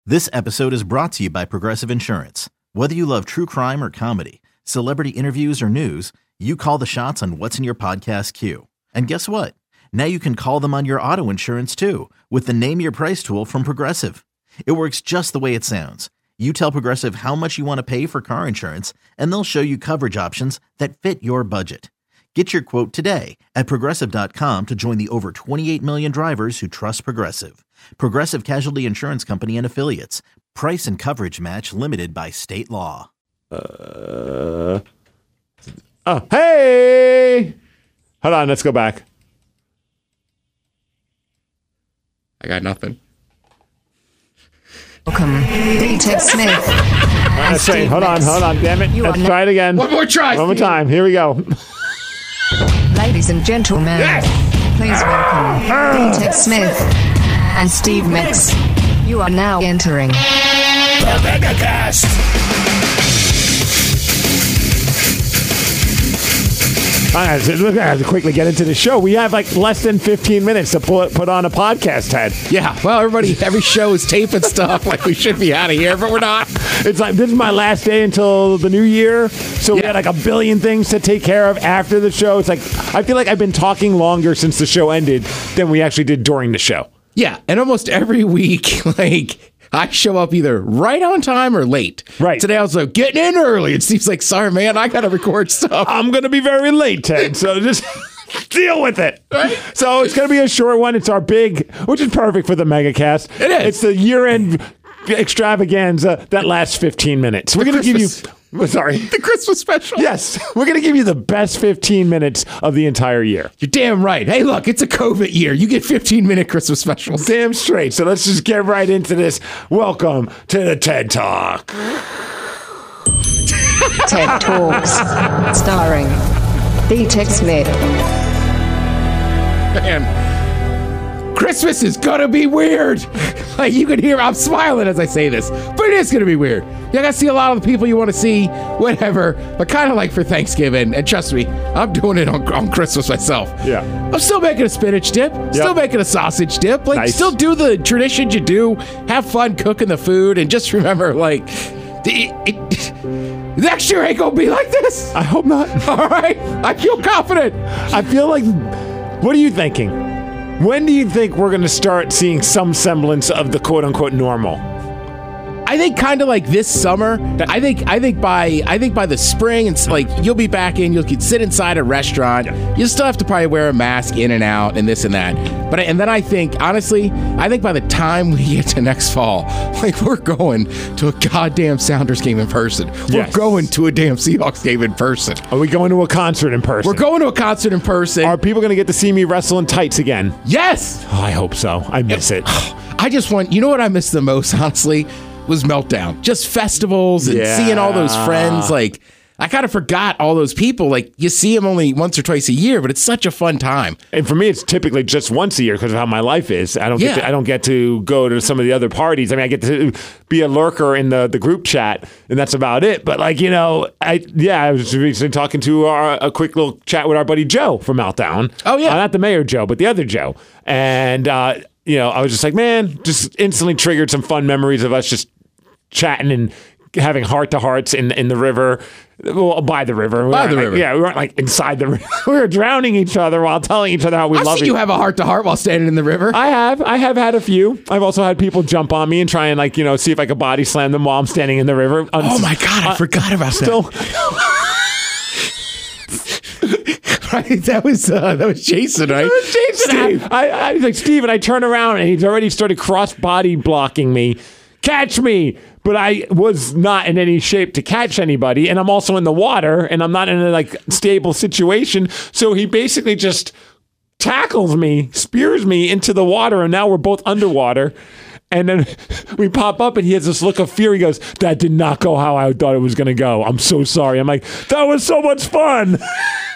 This episode is brought to you by Progressive Insurance. Whether you love true crime or comedy, celebrity interviews or news, you call the shots on what's in your podcast queue. And guess what? Now you can call them on your auto insurance too with the Name Your Price tool from Progressive. It works just the way it sounds. You tell Progressive how much you want to pay for car insurance, and they'll show you coverage options that fit your budget. Get your quote today at Progressive.com to join the over 28 million drivers who trust Progressive. Progressive Casualty Insurance Company and Affiliates. Price and coverage match limited by state law. Hey! Hold on, let's go back. I got nothing. Welcome, D-Tech Smith. That's right. Hold on, damn it. Let's try it again. One more try. One more time. Here we go. Ladies and gentlemen, please welcome D-Tech Smith and Steve Mix. You are now entering the MegaCast. We're going to have to quickly get into the show. We have like less than 15 minutes to put on a podcast, Ted. Yeah, well, every show is taping stuff like we should be out of here, but we're not. It's like, this is my last day until the new year, so we had like a billion things to take care of after the show. It's like, I feel like I've been talking longer since the show ended than we actually did during the show. Yeah, and almost every week, like, I show up either right on time or late. Right. Today I was like, getting in early. It seems like, sorry, man, I got to record stuff. I'm going to be very late, Ted, so just deal with it. Right? So it's going to be a short one. It's our big, which is perfect for the MegaCast. It is. It's the year-end extravaganza that lasts 15 minutes. We're going to give you... Sorry. The Christmas special. Yes. We're going to give you the best 15 minutes of the entire year. You're damn right. Hey, look, it's a COVID year. You get 15-minute Christmas specials. Damn straight. So let's just get right into this. Welcome to the TED Talk. TED Talks, starring D-Tech Smith. Man, Christmas is going to be weird. Like, you can hear I'm smiling as I say this, but it is going to be weird. You got to see a lot of the people you want to see, whatever, but kind of like for Thanksgiving. And trust me, I'm doing it on Christmas myself. Yeah. I'm still making a spinach dip, still making a sausage dip. Like, nice. Still do the traditions you do. Have fun cooking the food. And just remember, like, next year ain't going to be like this. I hope not. All right? I feel confident. I feel like, what are you thinking? When do you think we're going to start seeing some semblance of the quote-unquote normal? I think kind of like this summer. I think by the spring, it's like you'll be back in. You can sit inside a restaurant. Yeah. You'll still have to probably wear a mask in and out and this and that. But and then I think honestly, by the time we get to next fall, like we're going to a goddamn Sounders game in person. We're going to a damn Seahawks game in person. Are we going to a concert in person? We're going to a concert in person. Are people going to get to see me wrestle in tights again? Yes. Oh, I hope so. I miss it. I just want. You know what I miss the most, honestly? Was Meltdown. Just festivals and seeing all those friends. Like, I kind of forgot all those people. Like, you see them only once or twice a year, but it's such a fun time. And for me, it's typically just once a year because of how my life is. I don't get to go to some of the other parties. I mean, I get to be a lurker in the group chat, and that's about it. But like, you know, I was recently talking to a quick little chat with our buddy Joe from Meltdown. Oh yeah, not the mayor Joe, but the other Joe. And you know, I was just like, man, just instantly triggered some fun memories of us just chatting and having heart-to-hearts in the river. Well, by the river. Yeah, we weren't like inside the river. We were drowning each other while telling each other how we love I've seen you have a heart-to-heart while standing in the river. I have had a few. I've also had people jump on me and try and like, you know, see if I could body slam them while I'm standing in the river. Oh my God, I forgot about that. Right, that was Jason, right? It was Jason. Steve. I was like, Steve, and I turn around and he's already started cross-body blocking me. Catch me! But I was not in any shape to catch anybody, and I'm also in the water, and I'm not in a like stable situation. So he basically just tackles me, spears me into the water, and now we're both underwater. And then we pop up, and he has this look of fear. He goes, "That did not go how I thought it was going to go. I'm so sorry." I'm like, "That was so much fun."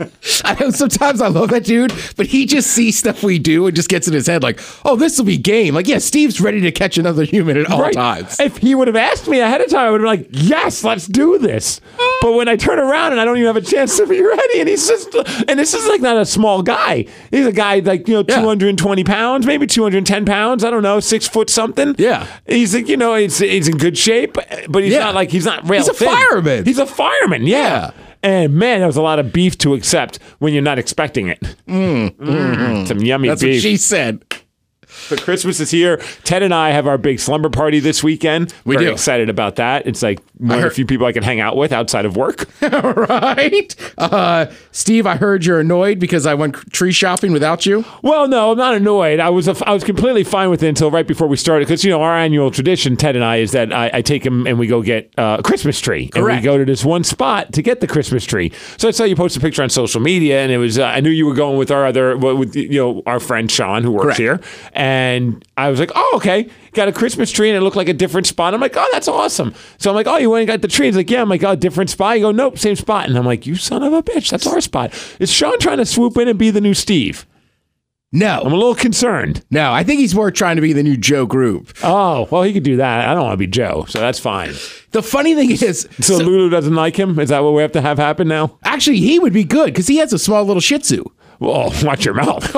I know sometimes I love that dude, but he just sees stuff we do and just gets in his head like, oh, this will be game. Like, yeah, Steve's ready to catch another human at all times. If he would have asked me ahead of time, I would have been like, yes, let's do this. But when I turn around and I don't even have a chance to be ready, and he's just, and this is like not a small guy. He's a guy like, 220 pounds, maybe 210 pounds. I don't know, 6 foot something. Yeah. He's like, he's in good shape, but he's not like, he's not real thin. He's a fireman. He's a fireman, yeah. And man, that was a lot of beef to accept when you're not expecting it. Some yummy beef. That's what she said. So Christmas is here. Ted and I have our big slumber party this weekend. We Very do. excited about that. It's like one of the few people I can hang out with outside of work. Right? Steve, I heard you're annoyed because I went tree shopping without you. Well, no, I'm not annoyed. I was completely fine with it until right before we started because, our annual tradition, Ted and I, is that I take him and we go get a Christmas tree. Correct. And we go to this one spot to get the Christmas tree. So I saw you post a picture on social media, and it was I knew you were going with our friend Sean, who works here. And I was like, oh, okay. Got a Christmas tree, and it looked like a different spot. I'm like, oh, that's awesome. So I'm like, oh, you went and got the tree? He's like, yeah. I'm like, oh, different spot? You go, nope, same spot. And I'm like, you son of a bitch, that's our spot. Is Sean trying to swoop in and be the new Steve? No. I'm a little concerned. No, I think he's more trying to be the new Joe Group. Oh, well, he could do that. I don't want to be Joe, so that's fine. The funny thing is... So Lulu doesn't like him? Is that what we have to have happen now? Actually, he would be good because he has a small little Shih Tzu. Well, watch your mouth.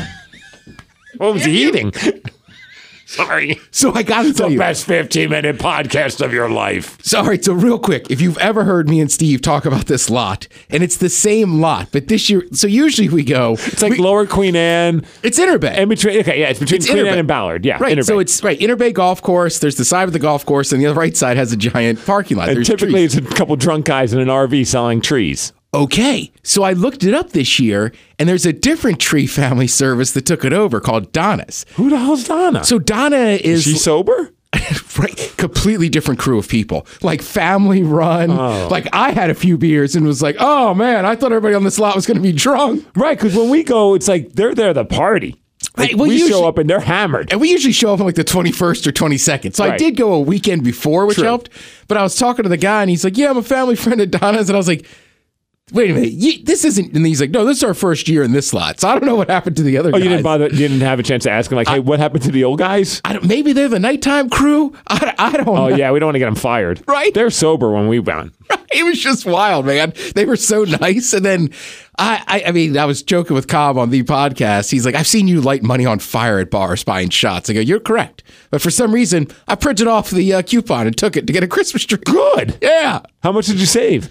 What was he eating? Sorry. So I got to tell you. The best 15-minute podcast of your life. Sorry, so real quick, if you've ever heard me and Steve talk about this lot, and it's the same lot, but this year, so usually we go. It's like Lower Queen Anne. It's Inner Bay. It's between Queen Anne and Ballard. Yeah, right. So it's Inner Bay Golf Course. There's the side of the golf course, and the other right side has a giant parking lot. And typically it's a couple drunk guys in an RV selling trees. Okay, so I looked it up this year, and there's a different tree family service that took it over called Donna's. Who the hell's Donna? So Donna is she sober? Right, completely different crew of people, like family run. Oh. Like I had a few beers and was like, oh man, I thought everybody on this lot was going to be drunk. Right, because when we go, it's like they're there the party. Like, we show up and they're hammered. And we usually show up on like the 21st or 22nd. So I did go a weekend before, which helped. But I was talking to the guy and he's like, yeah, I'm a family friend of Donna's. And I was like, wait a minute, this isn't, and he's like, no, this is our first year in this lot. So I don't know what happened to the other guys. You didn't bother, you didn't have a chance to ask him, like, hey, what happened to the old guys? Maybe they're the nighttime crew. I don't know. Oh, yeah, we don't want to get them fired. Right. They're sober when we went. Right. It was just wild, man. They were so nice. And then I mean, I was joking with Cobb on the podcast. He's like, I've seen you light money on fire at bars buying shots. I go, you're correct. But for some reason, I printed off the coupon and took it to get a Christmas tree. Good. Yeah. How much did you save?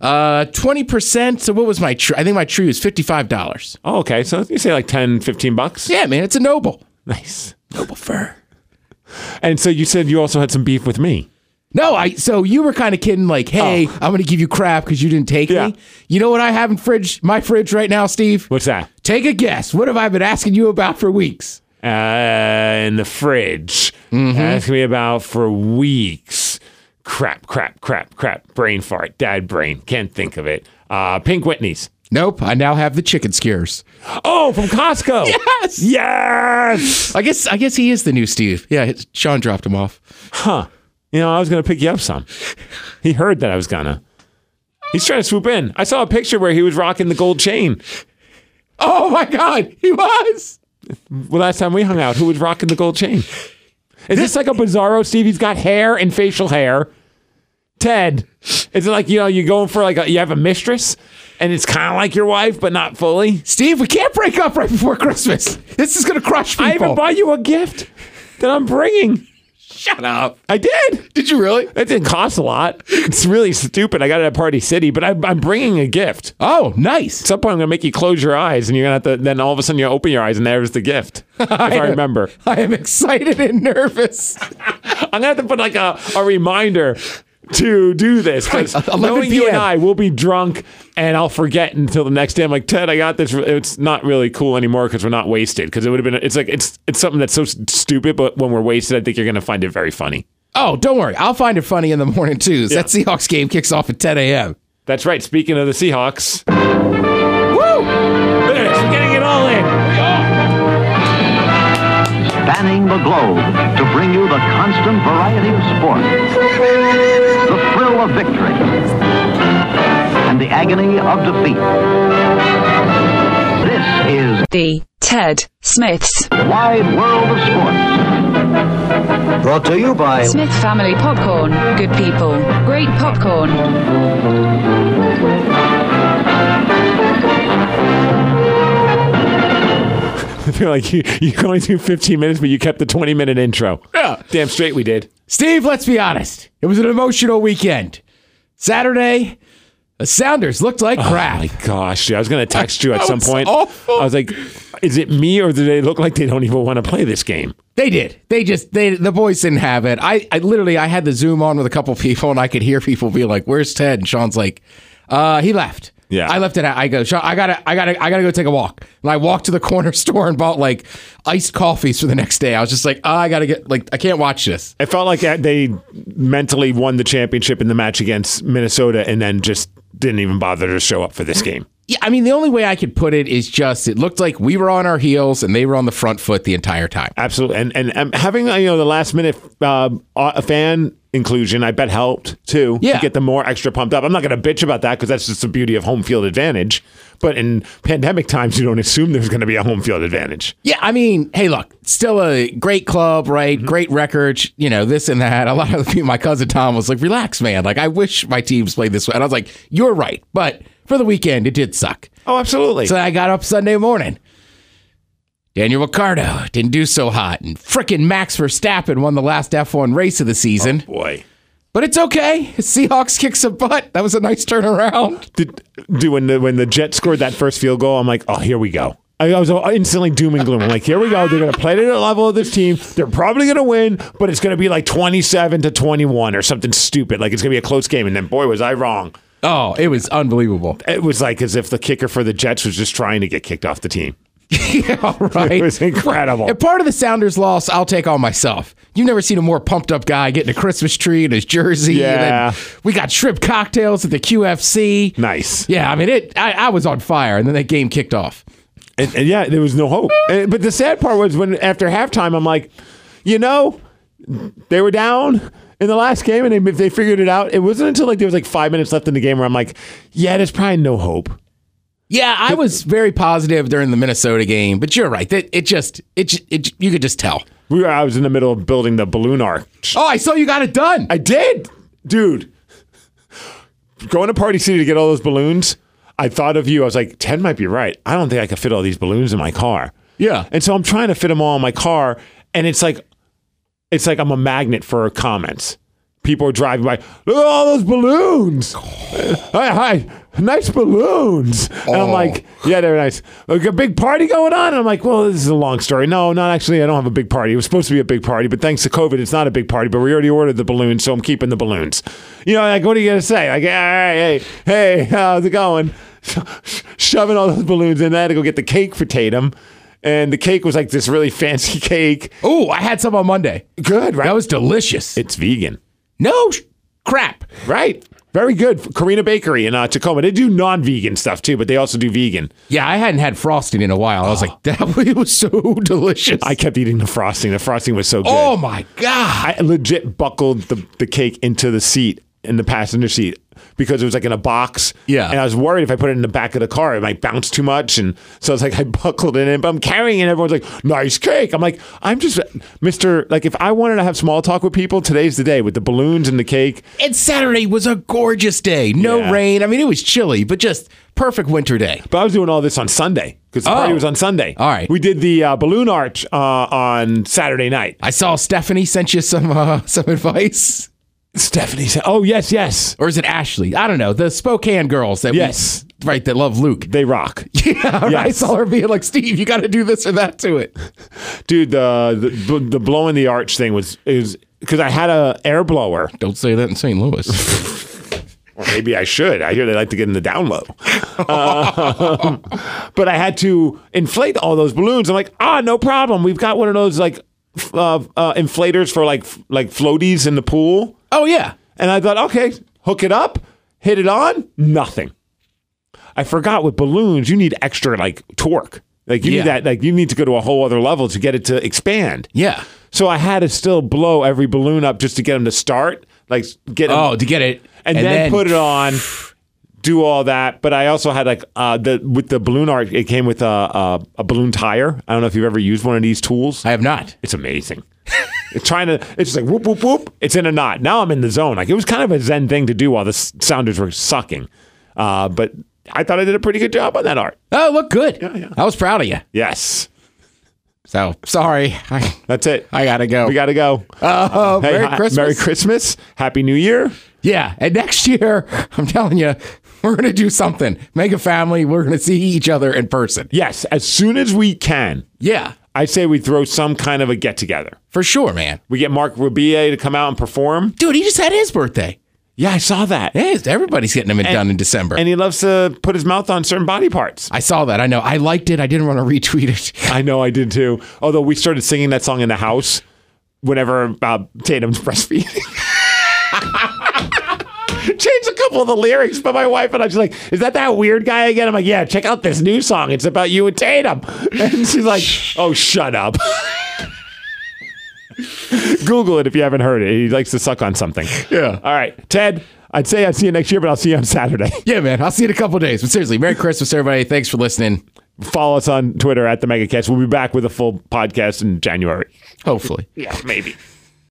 20%. So what was my tree? I think my tree was $55. Oh, okay. So you say like $10-15? Yeah, man. It's a Noble. Nice. Noble fur. And so you said you also had some beef with me. No, so you were kind of kidding, like, hey, I'm going to give you crap because you didn't take me. You know what I have in my fridge right now, Steve? What's that? Take a guess. What have I been asking you about for weeks? In the fridge. Asking me about for weeks. Crap. Brain fart. Dad brain. Can't think of it. Pink Whitney's. Nope. I now have the chicken skewers. Oh, from Costco. Yes. Yes. I guess he is the new Steve. Yeah, Sean dropped him off. Huh. I was going to pick you up some. He heard that I was going to. He's trying to swoop in. I saw a picture where he was rocking the gold chain. Oh, my God. He was. Well, last time we hung out, who was rocking the gold chain? Is this like a Bizarro, Steve? He's got hair and facial hair. Ted, is it like, you're going for like you have a mistress and it's kind of like your wife, but not fully? Steve, we can't break up right before Christmas. This is going to crush people. I even bought you a gift that I'm bringing. Shut up. I did. Did you really? It didn't cost a lot. It's really stupid. I got it at Party City, but I'm bringing a gift. Oh, nice. At some point, I'm going to make you close your eyes, and you're going to have to, then all of a sudden you open your eyes, and there's the gift. If I remember. I am excited and nervous. I'm going to have to put like a reminder to do this, because knowing you and I will be drunk and I'll forget until the next day. I'm like, Ted, I got this. It's not really cool anymore because we're not wasted. Because it would have been, it's something that's so stupid, but when we're wasted, I think you're going to find it very funny. Oh, don't worry. I'll find it funny in the morning too. That Seahawks game kicks off at 10 a.m. That's right. Speaking of the Seahawks. Woo! Look at this. We're getting it all in. Spanning the globe to bring you the constant variety of sport, the thrill of victory, and and the agony of defeat. This is The Ted Smiths Wide World of Sports. Brought to you by Smith Family Popcorn. Good people, great popcorn. I feel like you only do 15 minutes, but you kept the 20-minute intro. Yeah. Damn straight we did. Steve, let's be honest. It was an emotional weekend. Saturday, the Sounders looked like crap. Oh my gosh, dude, I was going to text you at some was point. awful. I was like, is it me or do they look like they don't even want to play this game? They did. The boys didn't have it. I literally had the Zoom on with a couple people, and I could hear people be like, "Where's Ted?" And Sean's like, "He left." Yeah. I left it. I go, Sean, I gotta go take a walk. And I walked to the corner store and bought like iced coffees for the next day. I was just like, I gotta get I can't watch this. It felt like they mentally won the championship in the match against Minnesota and then just didn't even bother to show up for this game. Yeah, I mean, the only way I could put it is just it looked like we were on our heels and they were on the front foot the entire time. Absolutely, and having the last minute fan inclusion, I bet helped too. Yeah. To get them more extra pumped up. I'm not going to bitch about that because that's just the beauty of home field advantage. But in pandemic times, you don't assume there's going to be a home field advantage. Yeah, I mean, hey, look, still a great club, right? Mm-hmm. Great record, this and that. A lot of people, my cousin Tom was like, relax, man. Like, I wish my teams played this way. And I was like, you're right. But for the weekend, it did suck. Oh, absolutely. So I got up Sunday morning. Daniel Ricciardo didn't do so hot. And frickin' Max Verstappen won the last F1 race of the season. Oh, boy. But it's okay. Seahawks kicked some butt. That was a nice turnaround. When the Jets scored that first field goal, I'm like, oh, here we go. I was instantly doom and gloom. I'm like, here we go. They're going to play to the level of this team. They're probably going to win, but it's going to be like 27-21 or something stupid. Like it's going to be a close game. And then, boy, was I wrong. Oh, it was unbelievable. It was like as if the kicker for the Jets was just trying to get kicked off the team. Yeah, right. It was incredible. And part of the Sounders loss, I'll take on myself. You've never seen a more pumped up guy getting a Christmas tree in his jersey. Yeah. And then we got shrimp cocktails at the QFC. Nice. Yeah, I mean, I was on fire, and then that game kicked off. And yeah, there was no hope. But the sad part was when after halftime, I'm like, they were down in the last game, and they figured it out. It wasn't until there was like 5 minutes left in the game where I'm like, yeah, there's probably no hope. Yeah, I was very positive during the Minnesota game, but you're right. You could just tell. I was in the middle of building the balloon arch. Oh, I saw you got it done. I did, dude. Going to Party City to get all those balloons, I thought of you. I was like, Ted might be right. I don't think I could fit all these balloons in my car. Yeah. And so I'm trying to fit them all in my car, and it's like I'm a magnet for comments. People are driving by. Look at all those balloons. Hi, nice balloons. And I'm like, yeah, they're nice. Like a big party going on? And I'm like, well, this is a long story. No, not actually. I don't have a big party. It was supposed to be a big party, but thanks to COVID, it's not a big party. But we already ordered the balloons, so I'm keeping the balloons. Like, what are you gonna say? Like, all right, hey, how's it going? Shoving all those balloons in. I had to go get the cake for Tatum. And the cake was like this really fancy cake. Oh, I had some on Monday. Good, right? That was delicious. It's vegan. No crap. Right. Very good. Karina Bakery in Tacoma. They do non-vegan stuff too, but they also do vegan. Yeah, I hadn't had frosting in a while. I was like, it was so delicious. I kept eating the frosting. The frosting was so good. Oh my God. I legit buckled the cake into the seat, in the passenger seat, because it was like in a box. Yeah. And I was worried if I put it in the back of the car, it might bounce too much. And so it's like I buckled it in, but I'm carrying it. Everyone's like, nice cake. I'm like, I'm just if I wanted to have small talk with people, today's the day with the balloons and the cake. And Saturday was a gorgeous day. No rain. I mean, it was chilly, but just perfect winter day. But I was doing all this on Sunday because the party was on Sunday. All right. We did the balloon arch on Saturday night. I saw Stephanie sent you some advice. Stephanie said, oh, yes. Or is it Ashley? I don't know. The Spokane girls that that love Luke. They rock. Yeah, yes. I saw her being like, Steve, you got to do this or that to it. Dude, the blowing the arch thing was because I had a air blower. Don't say that in St. Louis. Or maybe I should. I hear they like to get in the down low. But I had to inflate all those balloons. I'm like, no problem. We've got one of those like inflators for like floaties in the pool. Oh, yeah. And I thought, okay, hook it up, hit it on, nothing. I forgot with balloons, you need extra like torque. Like you need that, like you need to go to a whole other level to get it to expand. Yeah. So I had to still blow every balloon up just to get them to start, like get them, to get it, and then put it on. do all that, but I also had like with the balloon art, it came with a balloon tire. I don't know if you've ever used one of these tools. I have not. It's amazing. It's just like whoop, whoop, whoop. It's in a knot. Now I'm in the zone. Like it was kind of a zen thing to do while the sounders were sucking. But I thought I did a pretty good job on that art. Oh, look good. Yeah. I was proud of you. Yes. So, sorry. That's it. I got to go. We got to go. Oh, Hey, Merry Christmas. Merry Christmas. Happy New Year. Yeah. And next year, I'm telling you, we're going to do something. Make a family. We're going to see each other in person. Yes. As soon as we can. Yeah. I say we throw some kind of a get together. For sure, man. We get Mark Rabia to come out and perform. Dude, he just had his birthday. Yeah, I saw that. Hey, everybody's getting him done in December. And he loves to put his mouth on certain body parts. I saw that. I know. I liked it. I didn't want to retweet it. I know I did too. Although we started singing that song in the house whenever Tatum's breastfeeding. Changed a couple of the lyrics, but my wife and I was like, is that weird guy again? I'm like, yeah, check out this new song. It's about you and Tatum. And she's like, oh, shut up. Google it if you haven't heard it. He likes to suck on something. Yeah. All right. Ted, I'd say I'd see you next year, but I'll see you on Saturday. Yeah, man. I'll see you in a couple of days. But seriously, Merry Christmas, everybody. Thanks for listening. Follow us on Twitter at the Megacast. We'll be back with a full podcast in January. Hopefully. Yeah, maybe.